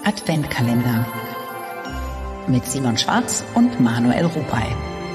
Adventkalender mit Simon Schwarz und Manuel Rupay.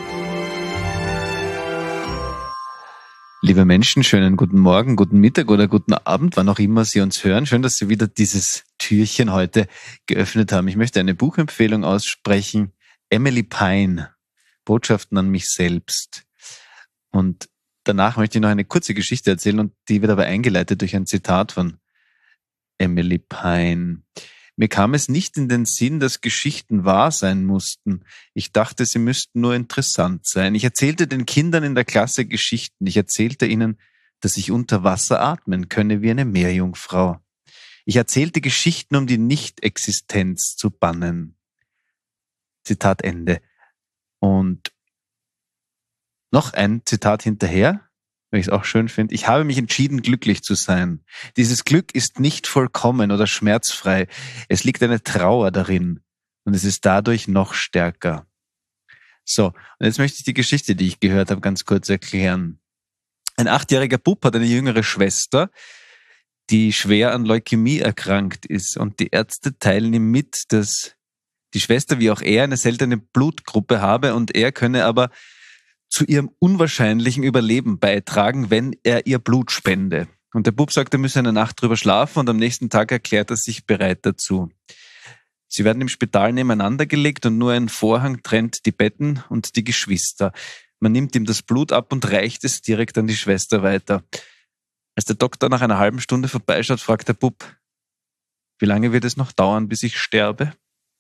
Liebe Menschen, schönen guten Morgen, guten Mittag oder guten Abend, wann auch immer Sie uns hören. Schön, dass Sie wieder dieses Türchen heute geöffnet haben. Ich möchte eine Buchempfehlung aussprechen. Emily Pine, Botschaften an mich selbst. Und danach möchte ich noch eine kurze Geschichte erzählen und die wird aber eingeleitet durch ein Zitat von Emily Pine. Mir kam es nicht in den Sinn, dass Geschichten wahr sein mussten. Ich dachte, sie müssten nur interessant sein. Ich erzählte den Kindern in der Klasse Geschichten. Ich erzählte ihnen, dass ich unter Wasser atmen könne wie eine Meerjungfrau. Ich erzählte Geschichten, um die Nichtexistenz zu bannen. Zitat Ende. Und noch ein Zitat hinterher, weil ich es auch schön finde. Ich habe mich entschieden, glücklich zu sein. Dieses Glück ist nicht vollkommen oder schmerzfrei. Es liegt eine Trauer darin und es ist dadurch noch stärker. So, und jetzt möchte ich die Geschichte, die ich gehört habe, ganz kurz erklären. Ein 8-jähriger Bub hat eine jüngere Schwester, die schwer an Leukämie erkrankt ist. Und die Ärzte teilen ihm mit, dass die Schwester wie auch er eine seltene Blutgruppe habe und er könne aber zu ihrem unwahrscheinlichen Überleben beitragen, wenn er ihr Blut spende. Und der Bub sagt, er müsse eine Nacht drüber schlafen und am nächsten Tag erklärt er sich bereit dazu. Sie werden im Spital nebeneinander gelegt und nur ein Vorhang trennt die Betten und die Geschwister. Man nimmt ihm das Blut ab und reicht es direkt an die Schwester weiter. Als der Doktor nach einer halben Stunde vorbeischaut, fragt der Bub, wie lange wird es noch dauern, bis ich sterbe?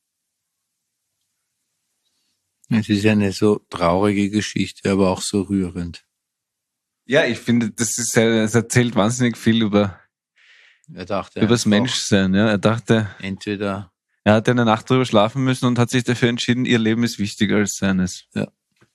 Es ist ja eine so traurige Geschichte, aber auch so rührend. Ja, ich finde, es erzählt wahnsinnig viel über das Menschsein. Ja, er dachte, entweder er hat eine Nacht drüber schlafen müssen und hat sich dafür entschieden, ihr Leben ist wichtiger als seines. Ja.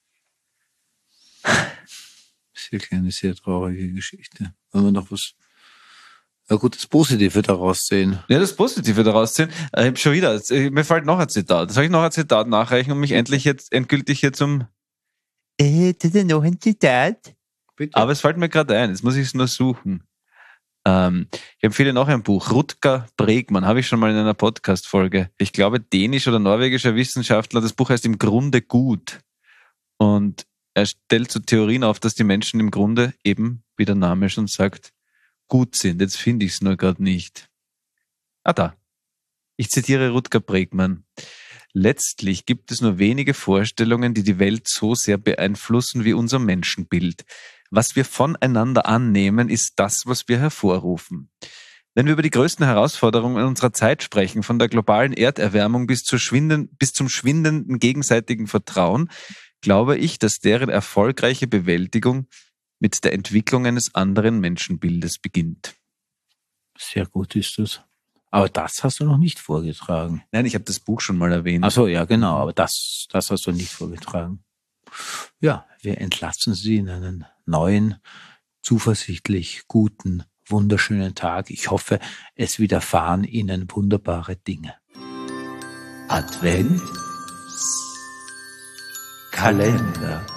Das ist wirklich eine sehr traurige Geschichte. Wenn wir noch was das Positive daraus sehen. Ja, das Positive daraus sehen. Ich habe schon wieder, mir fällt noch ein Zitat. Soll ich noch ein Zitat nachreichen und mich endgültig hier zum noch ein Zitat? Bitte. Aber es fällt mir gerade ein, jetzt muss ich es nur suchen. Ich empfehle noch ein Buch, Rutger Bregmann, habe ich schon mal in einer Podcast-Folge. Ich glaube, dänisch- oder norwegischer Wissenschaftler, das Buch heißt im Grunde gut. Und er stellt so Theorien auf, dass die Menschen im Grunde eben, wie der Name schon sagt, gut sind. Jetzt finde ich es nur gerade nicht. Da. Ich zitiere Rutger Bregmann. Letztlich gibt es nur wenige Vorstellungen, die die Welt so sehr beeinflussen wie unser Menschenbild. Was wir voneinander annehmen, ist das, was wir hervorrufen. Wenn wir über die größten Herausforderungen unserer Zeit sprechen, von der globalen Erderwärmung bis zum schwindenden gegenseitigen Vertrauen, glaube ich, dass deren erfolgreiche Bewältigung mit der Entwicklung eines anderen Menschenbildes beginnt. Sehr gut ist das. Aber das hast du noch nicht vorgetragen. Nein, ich habe das Buch schon mal erwähnt. Ach so, ja genau, aber das hast du nicht vorgetragen. Ja, wir entlassen Sie in einen neuen, zuversichtlich guten, wunderschönen Tag. Ich hoffe, es widerfahren Ihnen wunderbare Dinge. Advent Kalender.